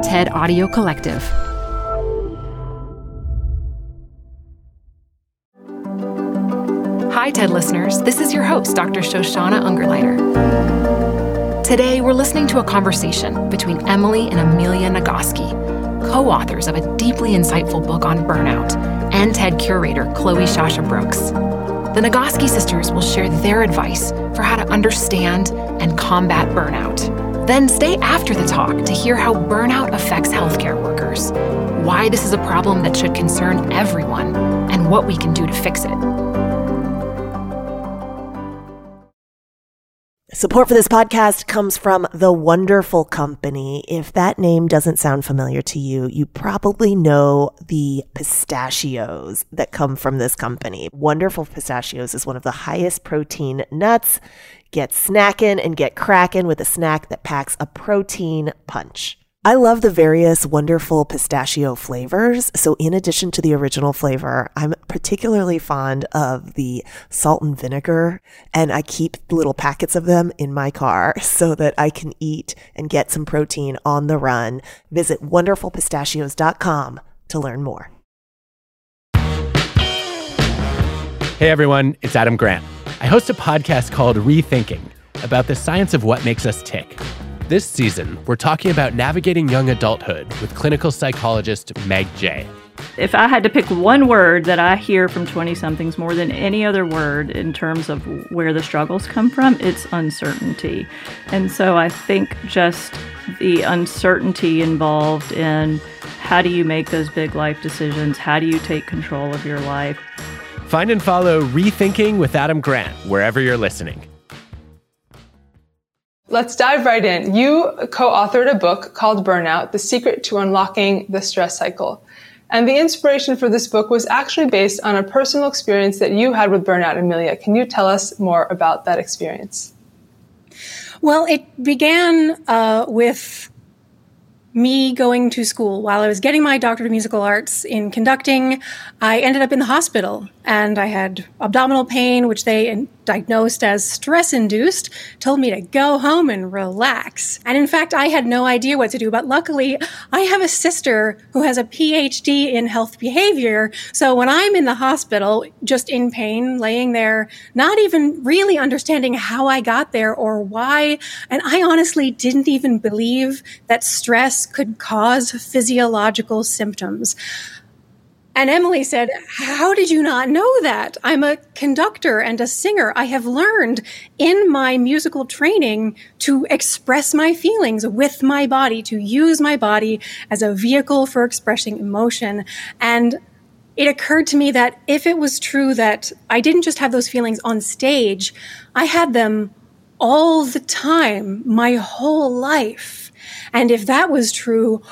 TED Audio Collective. Hi, TED listeners. This is your host, Dr. Shoshana Ungerleider. Today, we're listening to a conversation between Emily and Amelia Nagoski, co-authors of a deeply insightful book on burnout, and TED curator Chloe Shasha Brooks. The Nagoski sisters will share their advice for how to understand and combat burnout. Then stay after the talk to hear how burnout affects healthcare workers, why this is a problem that should concern everyone, and what we can do to fix it. Support for this podcast comes from The Wonderful Company. If that name doesn't sound familiar to you, you probably know the pistachios that come from this company. Wonderful Pistachios is one of the highest protein nuts. Get snackin' and get crackin' with a snack that packs a protein punch. I love the various wonderful pistachio flavors. So in addition to the original flavor, I'm particularly fond of the salt and vinegar, and I keep little packets of them in my car so that I can eat and get some protein on the run. Visit wonderfulpistachios.com to learn more. Hey everyone, it's Adam Grant. I host a podcast called Rethinking about the science of what makes us tick. This season, we're talking about navigating young adulthood with clinical psychologist Meg Jay. If I had to pick one word that I hear from 20-somethings more than any other word in terms of where the struggles come from, it's uncertainty. And so I think just the uncertainty involved in how do you make those big life decisions? How do you take control of your life? Find and follow Rethinking with Adam Grant wherever you're listening. Let's dive right in. You co-authored a book called Burnout: The Secret to Unlocking the Stress Cycle. And the inspiration for this book was actually based on a personal experience that you had with burnout, Amelia. Can you tell us more about that experience? Well, it began with me going to school. While I was getting my doctorate of musical arts in conducting, I ended up in the hospital, and I had abdominal pain, which they diagnosed as stress-induced, told me to go home and relax. And in fact, I had no idea what to do, but luckily, I have a sister who has a PhD in health behavior, so when I'm in the hospital, just in pain, laying there, not even really understanding how I got there or why, and I honestly didn't even believe that stress could cause physiological symptoms. And Emily said, "How did you not know that? I'm a conductor and a singer. I have learned in my musical training to express my feelings with my body, to use my body as a vehicle for expressing emotion." And it occurred to me that if it was true that I didn't just have those feelings on stage, I had them all the time, my whole life. And if that was true,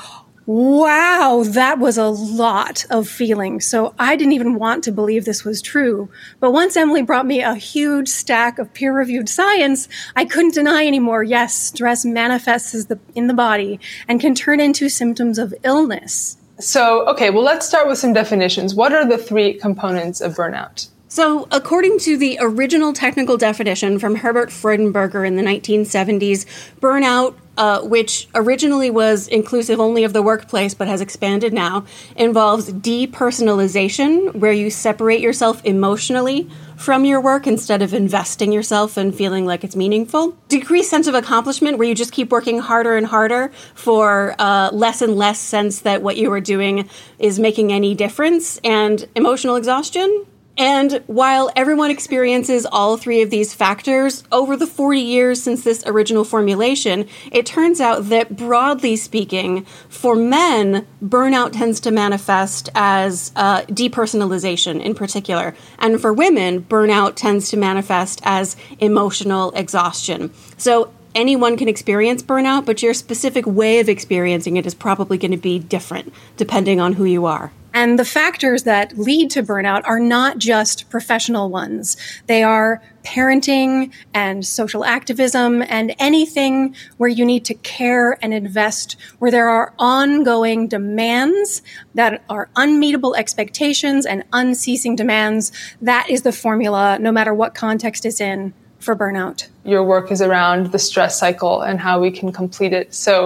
wow, that was a lot of feelings. So I didn't even want to believe this was true. But once Emily brought me a huge stack of peer-reviewed science, I couldn't deny anymore. Yes, stress manifests in the body and can turn into symptoms of illness. So, okay, well, let's start with some definitions. What are the three components of burnout? So, according to the original technical definition from Herbert Freudenberger in the 1970s, burnout, which originally was inclusive only of the workplace but has expanded now, involves depersonalization, where you separate yourself emotionally from your work instead of investing yourself and feeling like it's meaningful. Decreased sense of accomplishment, where you just keep working harder and harder for less and less sense that what you are doing is making any difference. And emotional exhaustion. And while everyone experiences all three of these factors, over the 40 years since this original formulation, it turns out that broadly speaking, for men, burnout tends to manifest as depersonalization in particular. And for women, burnout tends to manifest as emotional exhaustion. So anyone can experience burnout, but your specific way of experiencing it is probably going to be different depending on who you are. And the factors that lead to burnout are not just professional ones. They are parenting and social activism and anything where you need to care and invest, where there are ongoing demands that are unmeetable expectations and unceasing demands. That is the formula, no matter what context it's in, for burnout. Your work is around the stress cycle and how we can complete it. So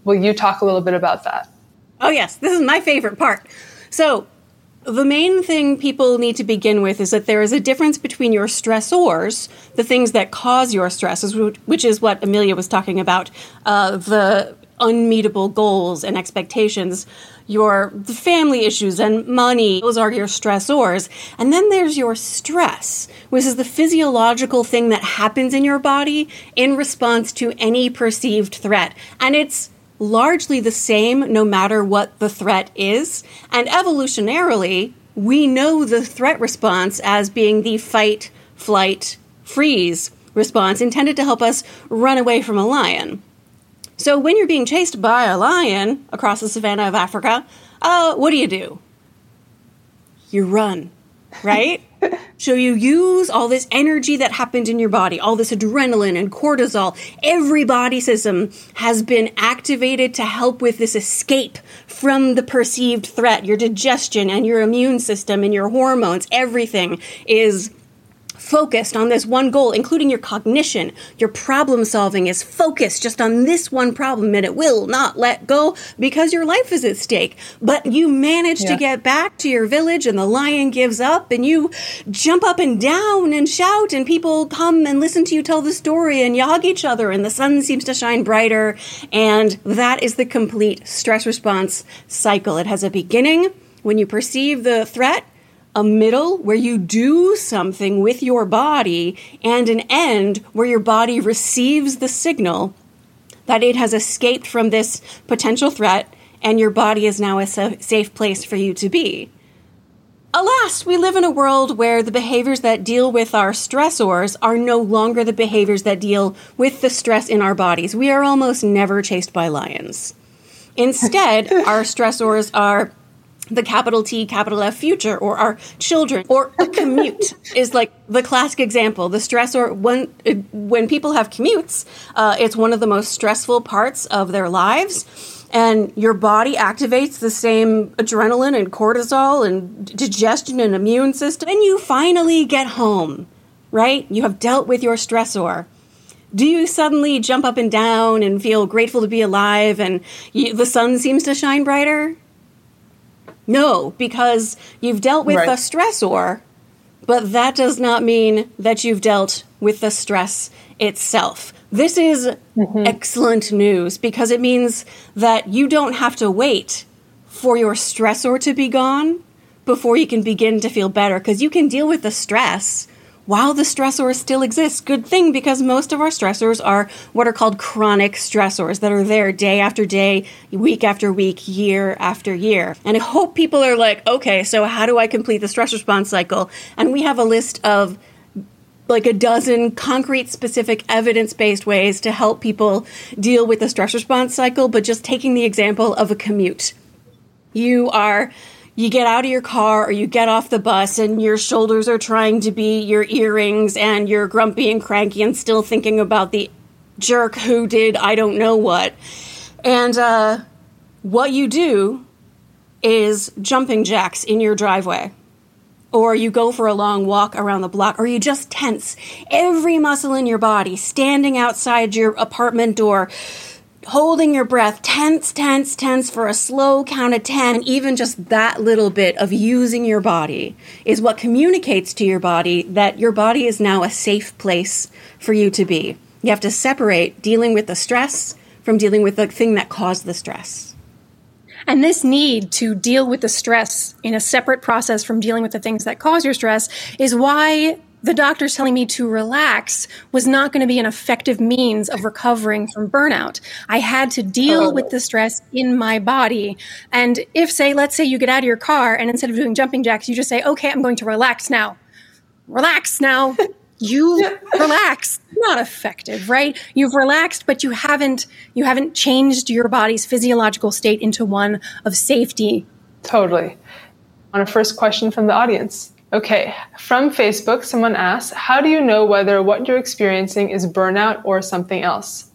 Will you talk a little bit about that? Oh, yes. This is my favorite part. So the main thing people need to begin with is that there is a difference between your stressors, the things that cause your stresses, which is what Amelia was talking about, the unmeetable goals and expectations, the family issues and money. Those are your stressors. And then there's your stress, which is the physiological thing that happens in your body in response to any perceived threat. And it's largely the same no matter what the threat is. And evolutionarily, we know the threat response as being the fight, flight, freeze response intended to help us run away from a lion. So when you're being chased by a lion across the savanna of Africa, what do? You run, right? So you use all this energy that happened in your body, all this adrenaline and cortisol. Every body system has been activated to help with this escape from the perceived threat. Your digestion and your immune system and your hormones, everything is focused on this one goal, including your cognition. Your problem solving is focused just on this one problem, and it will not let go because your life is at stake. But you manage to get back to your village, and the lion gives up, and you jump up and down and shout, and people come and listen to you tell the story, and you hug each other, and the sun seems to shine brighter. And that is the complete stress response cycle. It has a beginning when you perceive the threat, a middle where you do something with your body, and an end where your body receives the signal that it has escaped from this potential threat and your body is now a safe place for you to be. Alas, we live in a world where the behaviors that deal with our stressors are no longer the behaviors that deal with the stress in our bodies. We are almost never chased by lions. Instead, our stressors are the capital T, capital F future, or our children, or a commute is like the classic example. The stressor, when people have commutes, it's one of the most stressful parts of their lives. And your body activates the same adrenaline and cortisol and digestion and immune system. And you finally get home, right? You have dealt with your stressor. Do you suddenly jump up and down and feel grateful to be alive and the sun seems to shine brighter? No, because you've dealt with the stressor, but that does not mean that you've dealt with the stress itself. This is excellent news because it means that you don't have to wait for your stressor to be gone before you can begin to feel better, because you can deal with the stress while the stressor still exists. Good thing, because most of our stressors are what are called chronic stressors that are there day after day, week after week, year after year. And I hope people are like, okay, so how do I complete the stress response cycle? And we have a list of like a dozen concrete, specific, evidence-based ways to help people deal with the stress response cycle, but just taking the example of a commute. You get out of your car or you get off the bus and your shoulders are trying to be your earrings and you're grumpy and cranky and still thinking about the jerk who did I don't know what. And what you do is jumping jacks in your driveway. Or you go for a long walk around the block, or you just tense every muscle in your body, standing outside your apartment door, holding your breath, tense for a slow count of 10. And even just that little bit of using your body is what communicates to your body that your body is now a safe place for you to be. You have to separate dealing with the stress from dealing with the thing that caused the stress. And this need to deal with the stress in a separate process from dealing with the things that cause your stress is why the doctors telling me to relax was not going to be an effective means of recovering from burnout. I had to deal with the stress in my body. And if, let's say you get out of your car and instead of doing jumping jacks, you just say, okay, I'm going to relax now. Relax now. You relax. Not effective, right? You've relaxed, but you haven't changed your body's physiological state into one of safety. Totally. On a first question from the audience. Okay, from Facebook, someone asks, how do you know whether what you're experiencing is burnout or something else?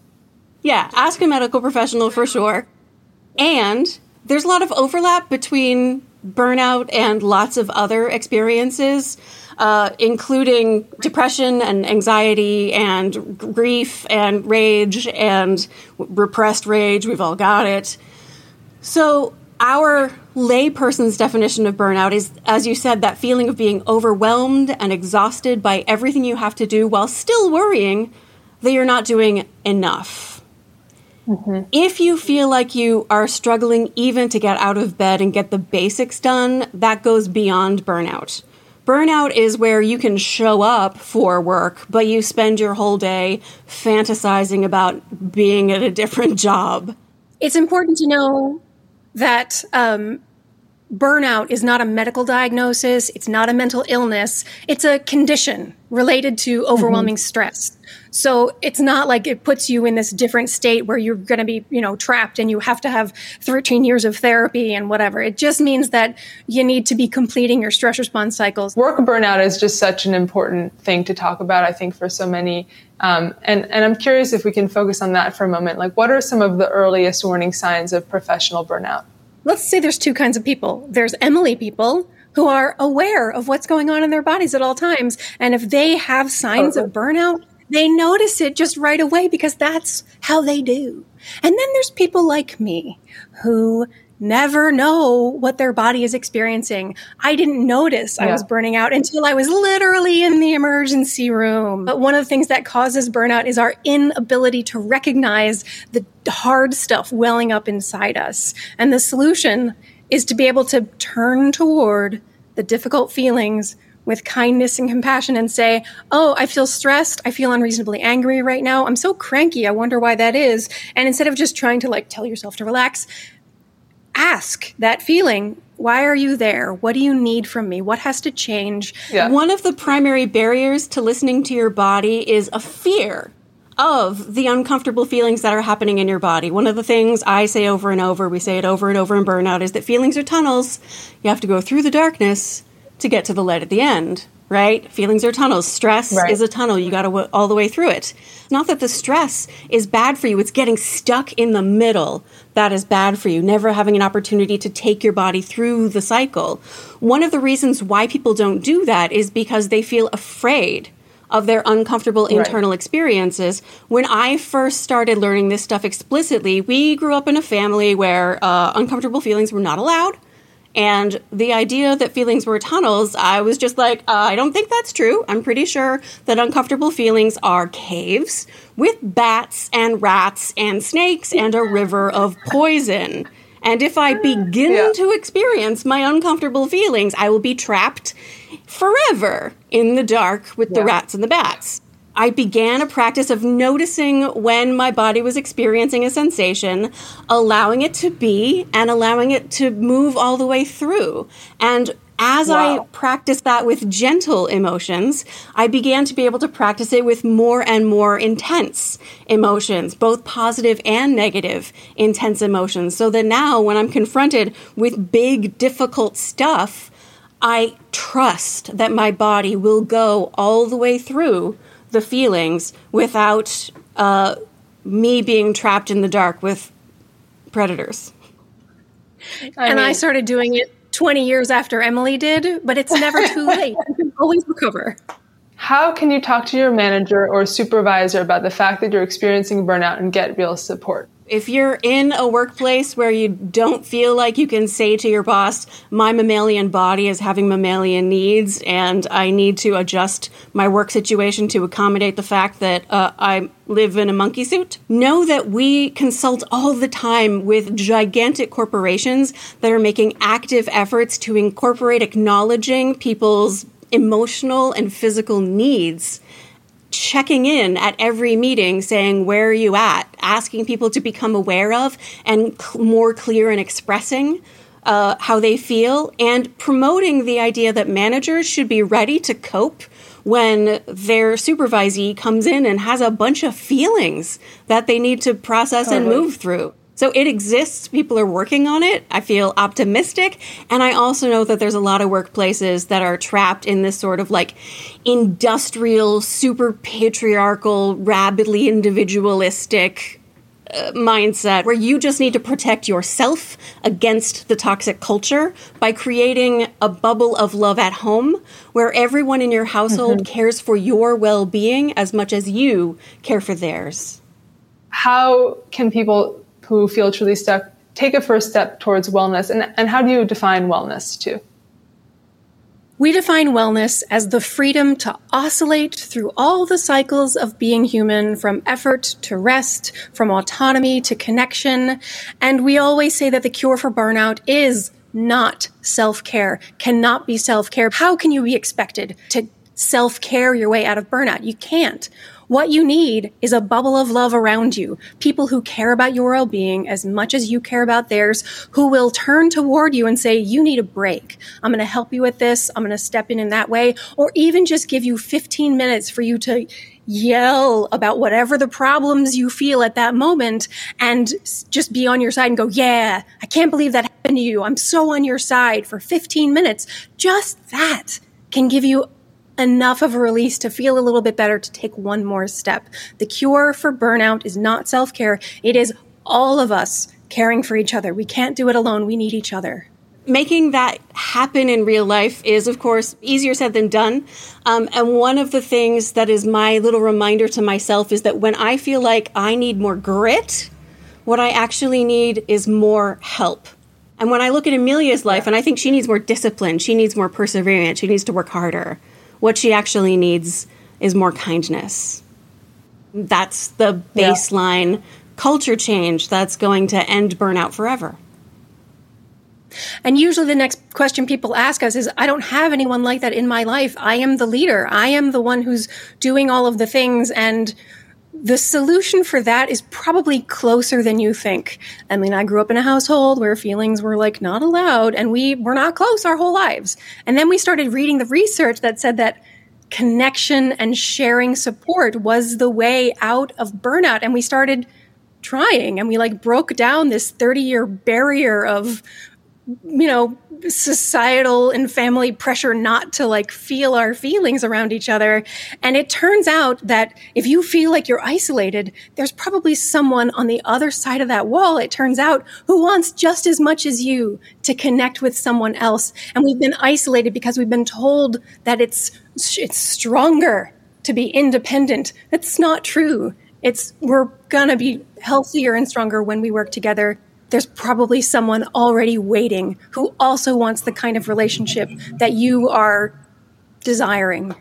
Yeah, ask a medical professional for sure. And there's a lot of overlap between burnout and lots of other experiences, including depression and anxiety and grief and rage and repressed rage. We've all got it. So our layperson's definition of burnout is, as you said, that feeling of being overwhelmed and exhausted by everything you have to do while still worrying that you're not doing enough. Mm-hmm. If you feel like you are struggling even to get out of bed and get the basics done, that goes beyond burnout. Burnout is where you can show up for work, but you spend your whole day fantasizing about being at a different job. It's important to know that burnout is not a medical diagnosis. It's not a mental illness. It's a condition related to overwhelming stress. So it's not like it puts you in this different state where you're going to be, trapped and you have to have 13 years of therapy and whatever. It just means that you need to be completing your stress response cycles. Work burnout is just such an important thing to talk about, I think, for so many. And I'm curious if we can focus on that for a moment. Like, what are some of the earliest warning signs of professional burnout? Let's say there's two kinds of people. There's Emily people who are aware of what's going on in their bodies at all times. And if they have signs of burnout, they notice it just right away because that's how they do. And then there's people like me who never know what their body is experiencing. I didn't notice I was burning out until I was literally in the emergency room. But one of the things that causes burnout is our inability to recognize the hard stuff welling up inside us. And the solution is to be able to turn toward the difficult feelings with kindness and compassion and say, oh, I feel stressed. I feel unreasonably angry right now. I'm so cranky. I wonder why that is. And instead of just trying to tell yourself to relax, ask that feeling, why are you there? What do you need from me? What has to change? Yeah. One of the primary barriers to listening to your body is a fear of the uncomfortable feelings that are happening in your body. One of the things I say over and over, we say it over and over in burnout, is that feelings are tunnels. You have to go through the darkness to get to the light at the end, right? Feelings are tunnels. Stress is a tunnel. You got to all the way through it. Not that the stress is bad for you. It's getting stuck in the middle that is bad for you, never having an opportunity to take your body through the cycle. One of the reasons why people don't do that is because they feel afraid of their uncomfortable internal experiences. When I first started learning this stuff explicitly, we grew up in a family where uncomfortable feelings were not allowed. And the idea that feelings were tunnels, I was just like, I don't think that's true. I'm pretty sure that uncomfortable feelings are caves with bats and rats and snakes and a river of poison. And if I begin to experience my uncomfortable feelings, I will be trapped forever in the dark with the rats and the bats. I began a practice of noticing when my body was experiencing a sensation, allowing it to be, and allowing it to move all the way through. And as I practiced that with gentle emotions, I began to be able to practice it with more and more intense emotions, both positive and negative intense emotions. So that now when I'm confronted with big, difficult stuff, I trust that my body will go all the way through the feelings without me being trapped in the dark with predators. I started doing it 20 years after Emily did, but it's never too late. You can always recover. How can you talk to your manager or supervisor about the fact that you're experiencing burnout and get real support? If you're in a workplace where you don't feel like you can say to your boss, my mammalian body is having mammalian needs and I need to adjust my work situation to accommodate the fact that I live in a monkey suit, know that we consult all the time with gigantic corporations that are making active efforts to incorporate acknowledging people's emotional and physical needs, checking in at every meeting, saying, where are you at? Asking people to become aware of and more clear in expressing how they feel, and promoting the idea that managers should be ready to cope when their supervisee comes in and has a bunch of feelings that they need to process and move through. So it exists. People are working on it. I feel optimistic. And I also know that there's a lot of workplaces that are trapped in this sort of industrial, super patriarchal, rabidly individualistic mindset where you just need to protect yourself against the toxic culture by creating a bubble of love at home where everyone in your household cares for your well-being as much as you care for theirs. How can people who feel truly stuck take a first step towards wellness? And how do you define wellness too? We define wellness as the freedom to oscillate through all the cycles of being human, from effort to rest, from autonomy to connection. And we always say that the cure for burnout is not self-care, cannot be self-care. How can you be expected to self-care your way out of burnout? You can't. What you need is a bubble of love around you, people who care about your well-being as much as you care about theirs, who will turn toward you and say, you need a break. I'm going to help you with this. I'm going to step in that way, or even just give you 15 minutes for you to yell about whatever the problems you feel at that moment and just be on your side and go, yeah, I can't believe that happened to you. I'm so on your side for 15 minutes. Just that can give you enough of a release to feel a little bit better, to take one more step. The cure for burnout is not self-care. It is all of us caring for each other. We can't do it alone. We need each other. Making that happen in real life is, of course, easier said than done. And one of the things that is my little reminder to myself is that when I feel like I need more grit, what I actually need is more help. And when I look at Amelia's life, and I think she needs more discipline, she needs more perseverance, she needs to work harder. What she actually needs is more kindness. That's the baseline culture change that's going to end burnout forever. And usually the next question people ask us is, I don't have anyone like that in my life. I am the leader. I am the one who's doing all of the things. And the solution for that is probably closer than you think. I mean, I grew up in a household where feelings were like not allowed, and we were not close our whole lives. And then we started reading the research that said that connection and sharing support was the way out of burnout. And we started trying, and we broke down this 30-year barrier of, societal and family pressure not to feel our feelings around each other. And it turns out that if you feel like you're isolated, there's probably someone on the other side of that wall, it turns out, who wants just as much as you to connect with someone else. And we've been isolated because we've been told that it's stronger to be independent. That's not true. We're gonna be healthier and stronger when we work together. There's probably someone already waiting who also wants the kind of relationship that you are desiring.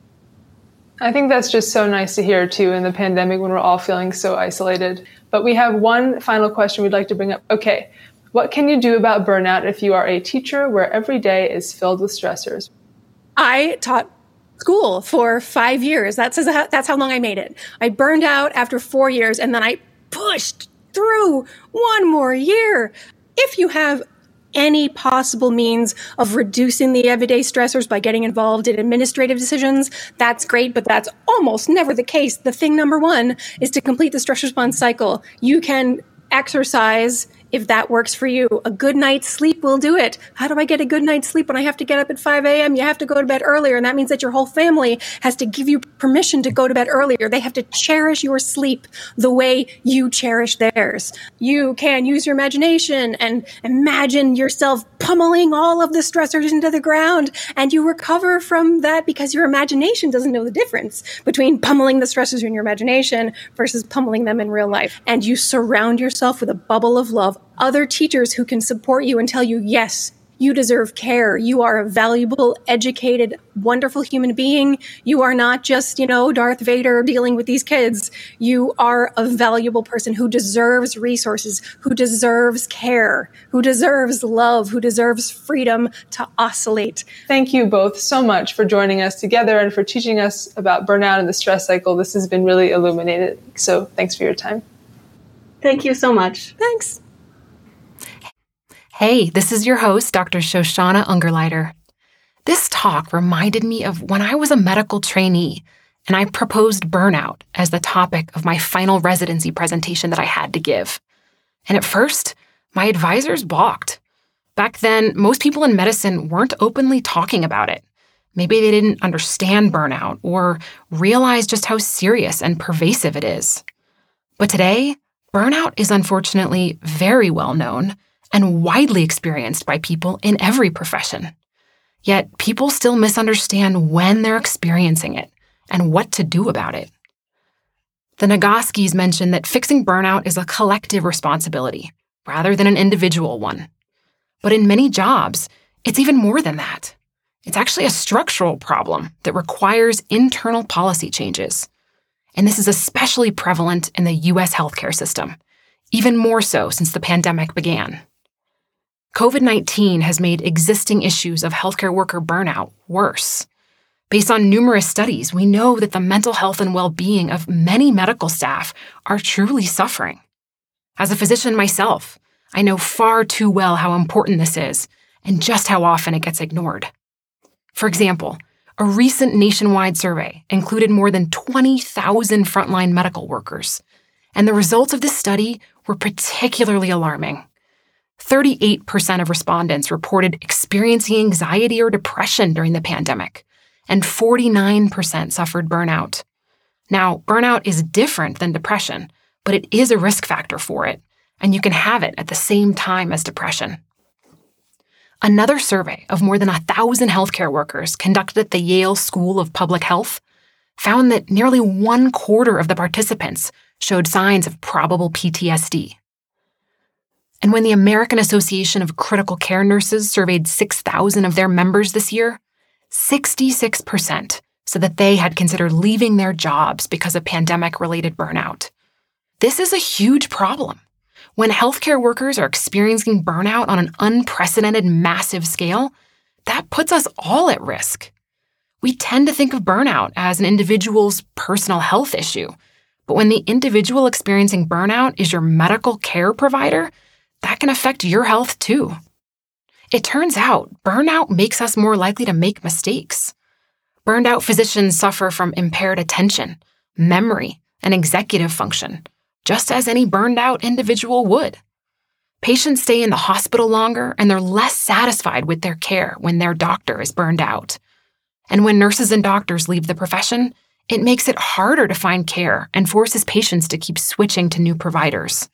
I think that's just so nice to hear, too, in the pandemic when we're all feeling so isolated. But we have one final question we'd like to bring up. Okay, what can you do about burnout if you are a teacher where every day is filled with stressors? I taught school for 5 years. That's how long I made it. I burned out after 4 years, and then I pushed through one more year. If you have any possible means of reducing the everyday stressors by getting involved in administrative decisions, that's great, but that's almost never the case. The thing number one is to complete the stress response cycle. You can exercise if that works for you. A good night's sleep will do it. How do I get a good night's sleep when I have to get up at 5 a.m.? You have to go to bed earlier, and that means that your whole family has to give you permission to go to bed earlier. They have to cherish your sleep the way you cherish theirs. You can use your imagination and imagine yourself pummeling all of the stressors into the ground, and you recover from that because your imagination doesn't know the difference between pummeling the stressors in your imagination versus pummeling them in real life. And you surround yourself with a bubble of love, other teachers who can support you and tell you, yes, you deserve care. You are a valuable, educated, wonderful human being. You are not just, Darth Vader dealing with these kids. You are a valuable person who deserves resources, who deserves care, who deserves love, who deserves freedom to oscillate. Thank you both so much for joining us together and for teaching us about burnout and the stress cycle. This has been really illuminating. So thanks for your time. Thank you so much. Thanks. Hey, this is your host, Dr. Shoshana Ungerleider. This talk reminded me of when I was a medical trainee and I proposed burnout as the topic of my final residency presentation that I had to give. And at first, my advisors balked. Back then, most people in medicine weren't openly talking about it. Maybe they didn't understand burnout or realize just how serious and pervasive it is. But today, burnout is unfortunately very well known and widely experienced by people in every profession. Yet people still misunderstand when they're experiencing it and what to do about it. The Nagoskis mention that fixing burnout is a collective responsibility rather than an individual one. But in many jobs, it's even more than that. It's actually a structural problem that requires internal policy changes. And this is especially prevalent in the U.S. healthcare system, even more so since the pandemic began. COVID-19 has made existing issues of healthcare worker burnout worse. Based on numerous studies, we know that the mental health and well-being of many medical staff are truly suffering. As a physician myself, I know far too well how important this is and just how often it gets ignored. For example, a recent nationwide survey included more than 20,000 frontline medical workers, and the results of this study were particularly alarming. 38% of respondents reported experiencing anxiety or depression during the pandemic, and 49% suffered burnout. Now, burnout is different than depression, but it is a risk factor for it, and you can have it at the same time as depression. Another survey of more than 1,000 healthcare workers conducted at the Yale School of Public Health found that nearly 1/4 of the participants showed signs of probable PTSD. And when the American Association of Critical Care Nurses surveyed 6,000 of their members this year, 66% said that they had considered leaving their jobs because of pandemic-related burnout. This is a huge problem. When healthcare workers are experiencing burnout on an unprecedented massive scale, that puts us all at risk. We tend to think of burnout as an individual's personal health issue, but when the individual experiencing burnout is your medical care provider, that can affect your health too. It turns out burnout makes us more likely to make mistakes. Burned out physicians suffer from impaired attention, memory, and executive function, just as any burned out individual would. Patients stay in the hospital longer and they're less satisfied with their care when their doctor is burned out. And when nurses and doctors leave the profession, it makes it harder to find care and forces patients to keep switching to new providers.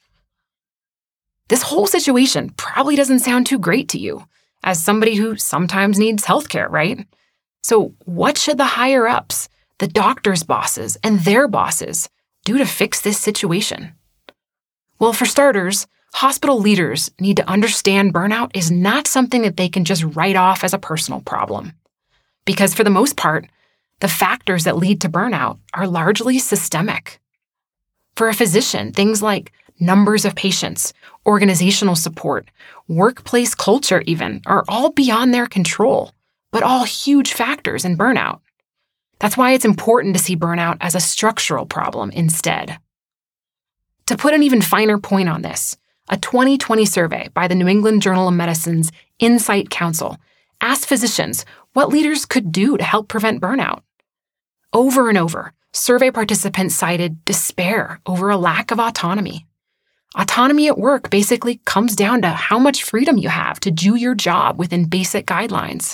This whole situation probably doesn't sound too great to you, as somebody who sometimes needs healthcare, right? So what should the higher-ups, the doctors' bosses, and their bosses do to fix this situation? Well, for starters, hospital leaders need to understand burnout is not something that they can just write off as a personal problem. Because for the most part, the factors that lead to burnout are largely systemic. For a physician, things like numbers of patients, organizational support, workplace culture even, are all beyond their control, but all huge factors in burnout. That's why it's important to see burnout as a structural problem instead. To put an even finer point on this, a 2020 survey by the New England Journal of Medicine's Insight Council asked physicians what leaders could do to help prevent burnout. Over and over, survey participants cited despair over a lack of autonomy. Autonomy at work basically comes down to how much freedom you have to do your job within basic guidelines.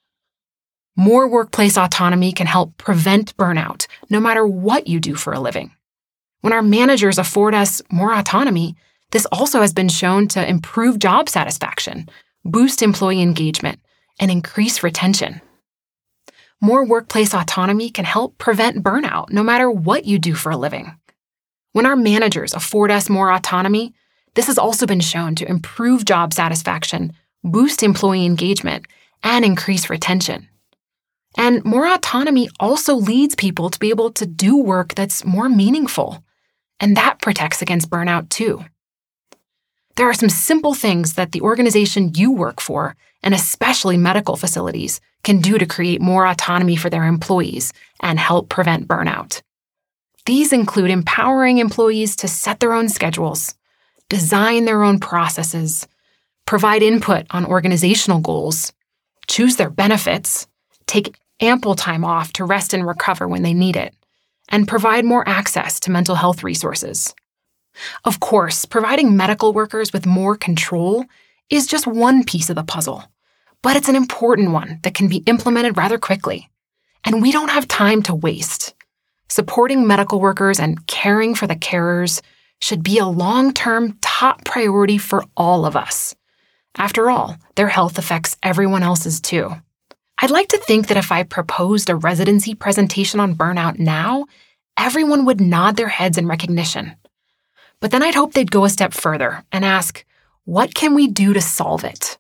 More workplace autonomy can help prevent burnout, no matter what you do for a living. When our managers afford us more autonomy, this also has been shown to improve job satisfaction, boost employee engagement, and increase retention. More workplace autonomy can help prevent burnout, no matter what you do for a living. When our managers afford us more autonomy, this has also been shown to improve job satisfaction, boost employee engagement, and increase retention. And more autonomy also leads people to be able to do work that's more meaningful, and that protects against burnout too. There are some simple things that the organization you work for, and especially medical facilities, can do to create more autonomy for their employees and help prevent burnout. These include empowering employees to set their own schedules, design their own processes, provide input on organizational goals, choose their benefits, take ample time off to rest and recover when they need it, and provide more access to mental health resources. Of course, providing medical workers with more control is just one piece of the puzzle, but it's an important one that can be implemented rather quickly. And we don't have time to waste. Supporting medical workers and caring for the carers should be a long-term top priority for all of us. After all, their health affects everyone else's too. I'd like to think that if I proposed a residency presentation on burnout now, everyone would nod their heads in recognition. But then I'd hope they'd go a step further and ask, what can we do to solve it?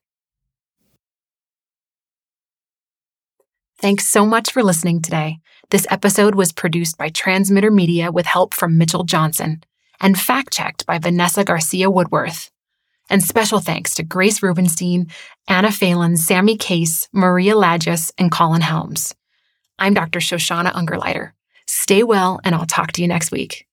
Thanks so much for listening today. This episode was produced by Transmitter Media with help from Mitchell Johnson and fact-checked by Vanessa Garcia Woodworth. And special thanks to Grace Rubenstein, Anna Phelan, Sammy Case, Maria Lagis, and Colin Helms. I'm Dr. Shoshana Ungerleider. Stay well, and I'll talk to you next week.